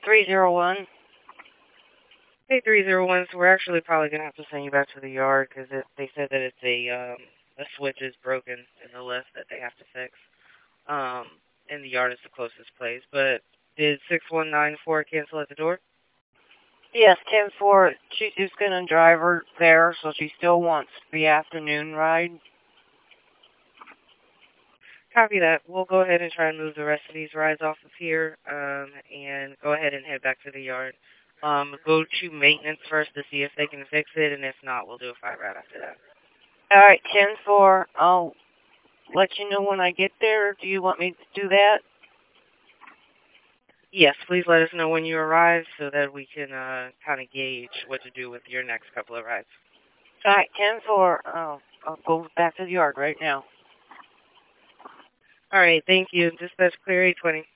301. Hey, 301. So we're actually probably gonna have to send you back to the yard because they said that it's a switch is broken in the lift that they have to fix. Um, and the yard is the closest place. But did 6194 cancel at the door? Yes, 10-4. She's just going to drive her there, so she still wants the afternoon ride. Copy that. We'll go ahead and try and move the rest of these rides off of here, and go ahead and head back to the yard. Go to maintenance first to see if they can fix it, and if not, we'll do a 5 right after that. All right, 10-4. I'll let you know when I get there. Do you want me to do that? Yes, please let us know when you arrive so that we can kind of gauge what to do with your next couple of rides. All right, 10-4. I'll go back to the yard right now. All right, thank you. Dispatch clear 820.